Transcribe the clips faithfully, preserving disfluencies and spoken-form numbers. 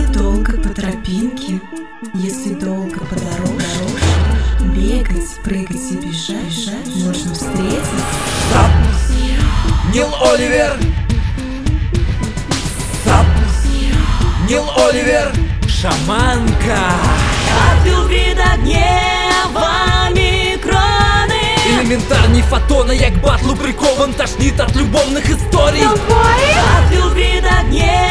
Если долго по тропинке, если долго по дорожке, бегать, прыгать и бежать, можно встретить. Сап, Нил Оливер. Сап, Нил Оливер. Шаманка. От любви до гнева микроны. Элементарні фотона, як батлу прикован, тошнит от любовних історій. От любви до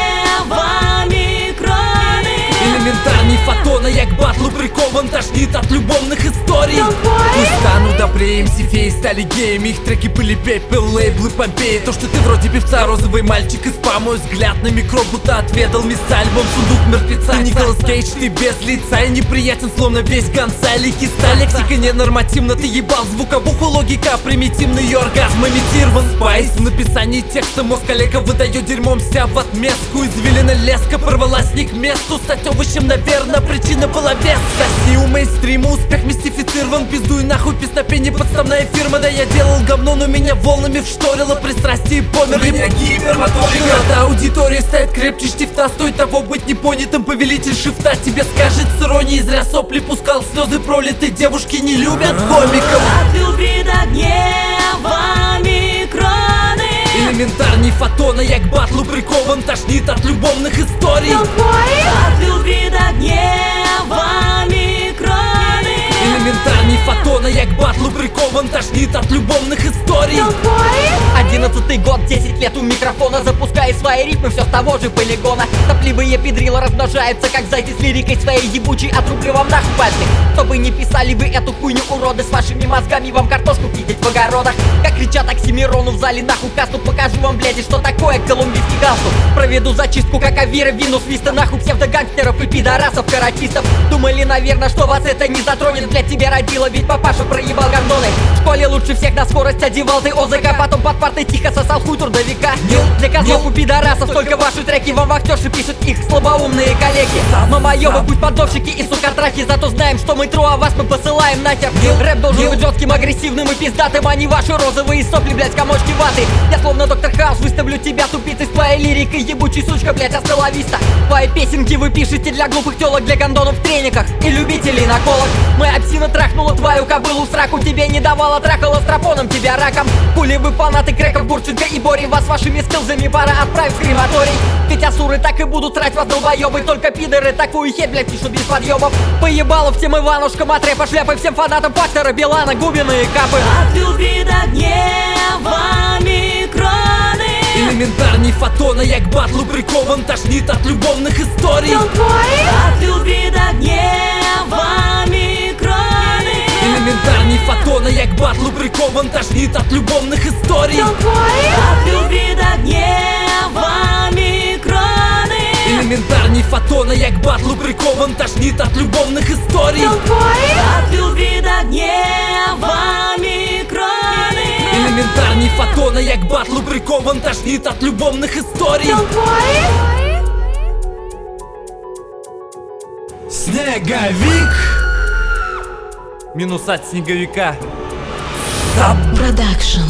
гнева микроны. Элементарні фотона, як батлу прикован, тошнит от любовных историй. Пусть станут добрее, эм си феи стали геями, их треки пыли пепел, лейблы Помпеи. То, что ты вроде певца, розовый мальчик из спа, мой взгляд на микро будто отведал мисс альбом «Сундук мертвеца». Ты Николас Кейдж, ты без лица и неприятен, словно весь Гонсали Киста. Лексика ненормативна, ты ебал звуковуху, логика примитивный, ее оргазм имитирован. Спайс в написании текста, мозг коллега выдает дерьмом себя в отместку. Извилина леска порвалась не к месту, стать овощем, наверное, причина была вес. Сосни у мейнстрима, успех мистифицирован, пиздуй нахуй, песнопение, подставная фирма. Да я делал говно, но меня волнами вшторило, пристрастие и померли. У меня гипермоторика. Когда аудитория стоит крепче штифта, стоит того быть непонятым, повелитель шифта тебе скажет с иронией, зря сопли пускал, слезы пролиты, девушки не любят комиков. От любви до гнева микроны. Элементарні фотона, як батлу прикован, тошнит от любовних історій. От любви до гнева микроны. Элементарні фотона, як батлу прикован, тошнит от любовных историй. Одиннадцатый год, десять лет у микрофона, запуская свои ритмы все с того же полигона. Топливые педрила размножаются, как зайцы с лирикой своей ебучей. Отрублю вам нахуй пальцы, чтобы не писали вы эту хуйню, уроды. С вашими мозгами вам картошку пиздить в огородах. Как кричат Оксимирону в зале нахуй касту. Покажу вам, блядь, что такое колумбийский галстук. Проведу зачистку, как Авира, Винус, Виста. Нахуй псевдогангстеров и пидорасов, каратистов. Думали, наверное, что вас это не затронет. Блядь, тебя родила, ведь папаша проебал гондоны. В школе лучше всех на скорость одевал ты ОЗК. Потом под партой тихо сосал хуй трудовика. Для козлов и пидорасов только ваши треки. Вам вахтерши пишут их слабоумные коллеги. Мамоёбы, пусть поддовщики и сука трахи. Зато знаем, что мы тру, а вас мы посылаем нахер. Рэп должен быть жестким, агрессивным и пиздатым, а не ваши розовые сопли, блядь, комочки ваты. Я словно доктор Хаус выставлю тебя тупицей с твоей лирикой, ебучий сучка, блядь, астеллависта. Твои песенки вы пишете для глупых телок, для гондонов в трениках и любителей наколок. Моя псина трахнула твою кобылу в сраку, тебе не давала, трахала стропоном тебя раком. Пули вы фанаты Греков, Гурченко и Бори, вас вашими скилзами пора отправить в крематорий. Ведь асуры так и будут трать вас долбоёбы, только пидоры такую херь, блядь, пишут без подъёбов. Поебало всем Иванушкам, от рэпа шляпы, всем фанатам Фактора, Билана, Губина и Капы. От любви до гнева микроны. Элементарні фотона, як батлу прикован, тошнит от любовних історій. От любви до гнева микроны. Элементарні фотона, як батлу прикован, тошнит от любовних історій. От любви до гнева микроны. Элементарні фотона, як батлу прикован, тошнит от любовних історій. От любви до гнева микроны. Элементарні фотона, як батлу прикован, тошнит от любовних історій. Снеговик. Минус от снеговика. Сап. Продакшн.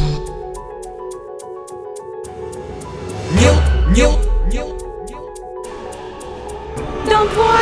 Нил, Нил, Нил. Don't worry.